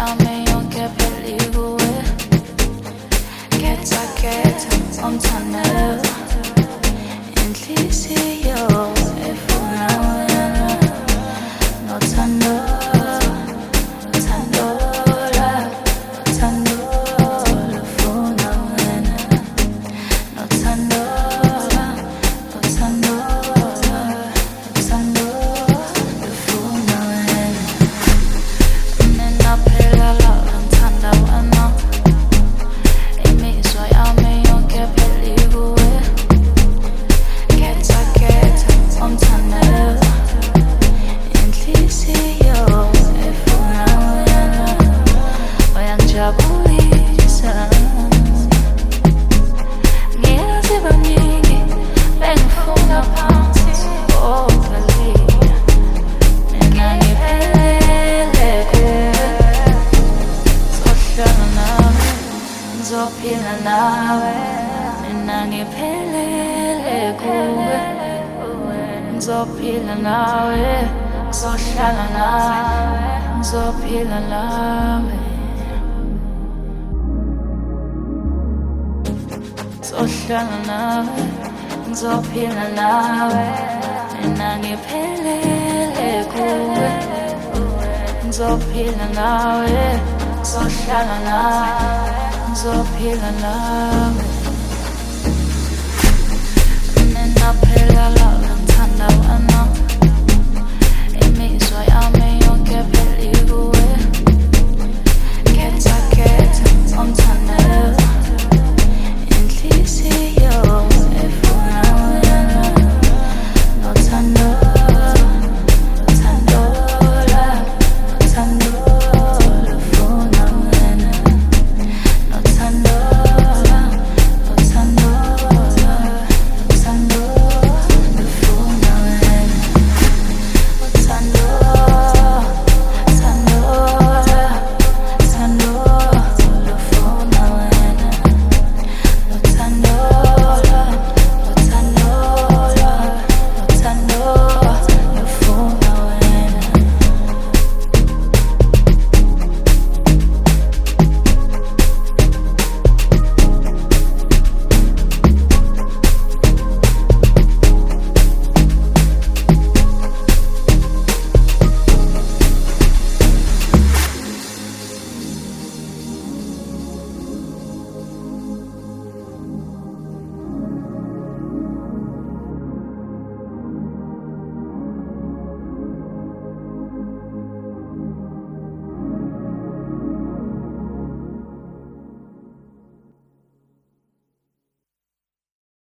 yami yonke pheliwe Khetha umthando inhliziyo efuna wena nothando Thando lufuna wena nothando lufuna wena Mina phela la ngithanda wena imizwa yami yonke pheliwe Khetha umthando inhliziyo efuna wena uyangijabulisa ngiyazi baningi bengifuna phansi phela mina ngiphelele sohlala nawe ngizophila nawe mina ngiphelele kuwe ngizophila nawe sohlala nawe ngizophila nawe sohlala nawe ngizophila nawe mina ngiphelele kuwe ngizophila nawe sohlala nawe ngizophila nawe Mina phela la ngithanda wena